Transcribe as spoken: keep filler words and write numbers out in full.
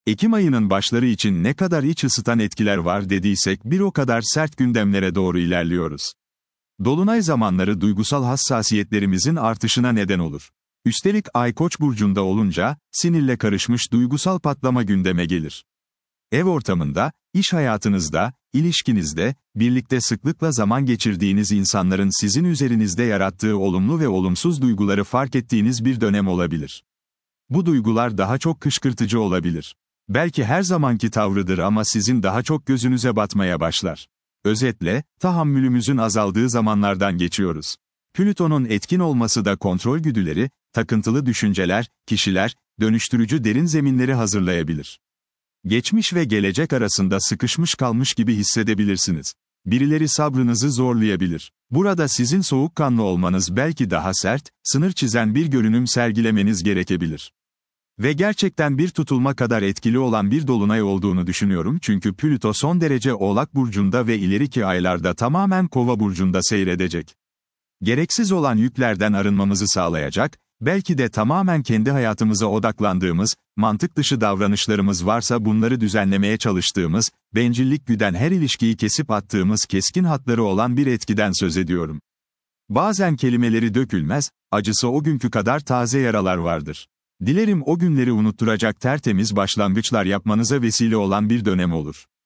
Ekim ayının başları için ne kadar iç ısıtan etkiler var dediysek bir o kadar sert gündemlere doğru ilerliyoruz. Dolunay zamanları duygusal hassasiyetlerimizin artışına neden olur. Üstelik Ay Koç burcunda olunca, sinirle karışmış duygusal patlama gündeme gelir. Ev ortamında, iş hayatınızda, ilişkinizde, birlikte sıklıkla zaman geçirdiğiniz insanların sizin üzerinizde yarattığı olumlu ve olumsuz duyguları fark ettiğiniz bir dönem olabilir. Bu duygular daha çok kışkırtıcı olabilir. Belki her zamanki tavrıdır ama sizin daha çok gözünüze batmaya başlar. Özetle, tahammülümüzün azaldığı zamanlardan geçiyoruz. Plüton'un etkin olması da kontrol güdüleri, takıntılı düşünceler, kişiler, dönüştürücü derin zeminleri hazırlayabilir. Geçmiş ve gelecek arasında sıkışmış kalmış gibi hissedebilirsiniz. Birileri sabrınızı zorlayabilir. Burada sizin soğukkanlı olmanız belki daha sert, sınır çizen bir görünüm sergilemeniz gerekebilir. Ve gerçekten bir tutulma kadar etkili olan bir dolunay olduğunu düşünüyorum çünkü Plüto son derece Oğlak burcunda ve ileriki aylarda tamamen Kova burcunda seyredecek. Gereksiz olan yüklerden arınmamızı sağlayacak, belki de tamamen kendi hayatımıza odaklandığımız, mantık dışı davranışlarımız varsa bunları düzenlemeye çalıştığımız, bencillik güden her ilişkiyi kesip attığımız keskin hatları olan bir etkiden söz ediyorum. Bazen kelimeleri dökülmez, acısı o günkü kadar taze yaralar vardır. Dilerim o günleri unutturacak tertemiz başlangıçlar yapmanıza vesile olan bir dönem olur.